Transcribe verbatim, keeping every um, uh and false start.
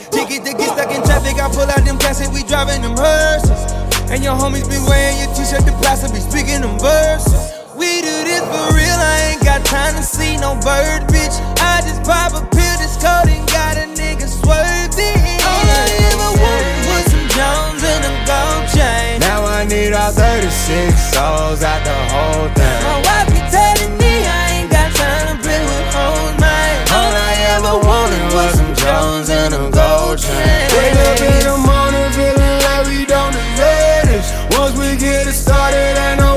Ticket to get stuck in traffic, I pull out them gas and we driving them hearses. And your homies be wearing your t-shirt, the plaster be speaking them verses. We do this for real, I ain't got time to see no bird, bitch. I just pop a pill, this code and got a nigga swerving. All I ever wanted was some Jones and a gold chain. Now I need all thirty-six souls out the whole thing. My wife be telling me I ain't got time to play with hoes, man. All I ever wanted was some Jones and a gold chain. Wake up in the morning feeling like we don't deserve this. Once we get it started, ain't no